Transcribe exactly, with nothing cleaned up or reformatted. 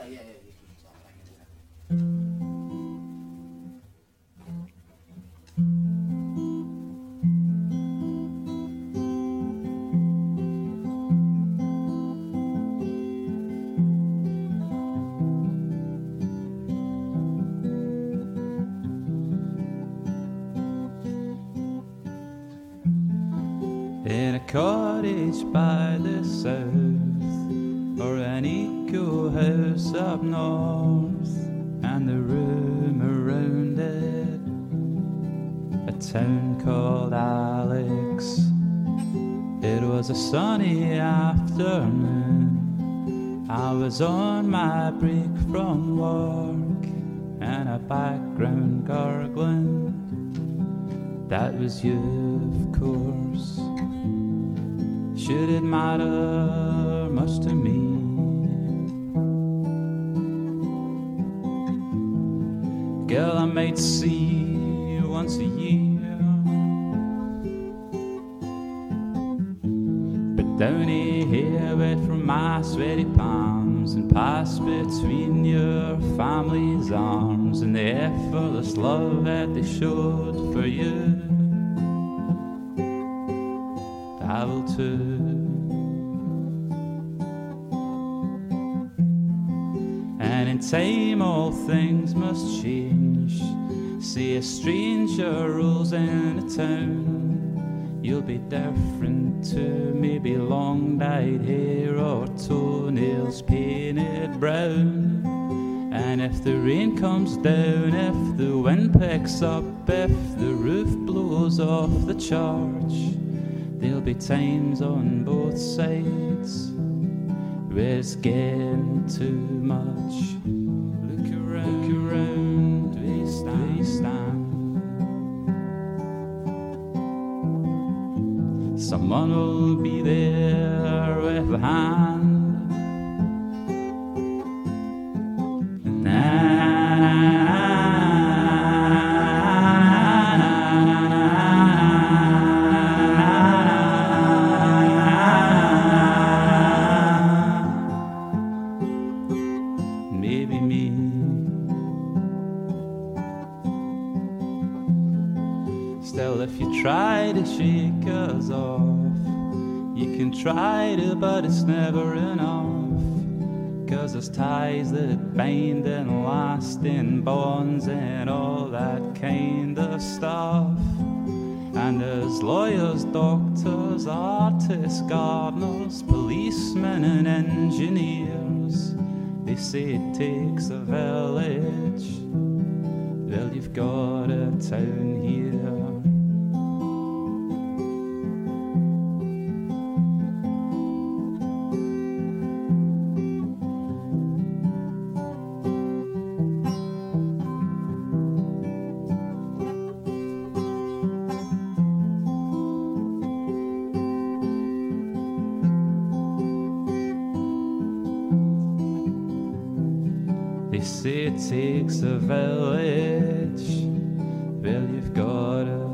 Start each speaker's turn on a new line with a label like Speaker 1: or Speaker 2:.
Speaker 1: yeah, yeah, you can start playing it.
Speaker 2: In a cottage by the south, or an eco house up north, and the room around it, a town called Alex. It was a sunny afternoon. I was on my break from work, and a background gurgling. That was you, of course. Should it matter much to me? Girl, I might see you once a year, but down here wet from my sweaty palms and pass between your family's arms and the effortless love that they showed for you, I will too. And in time all things must change. See a stranger rolls in a town, you'll be different too. Maybe long dyed hair or toenails painted brown. And if the rain comes down, if the wind picks up, if the roof blows off the church, there'll be times on both sides where it's getting too much. Look around, look around, we stand, we stand. Someone will be there with a hand. Maybe me. Still, if you try to shake us off, you can try to, but it's never enough. Cause there's ties that bind and lasting bonds and all that kind of stuff. And there's lawyers, doctors, artists, gardeners, policemen and engineers. They say it takes a village. Well, you've got a town here. They say it takes a village. Well, you've got a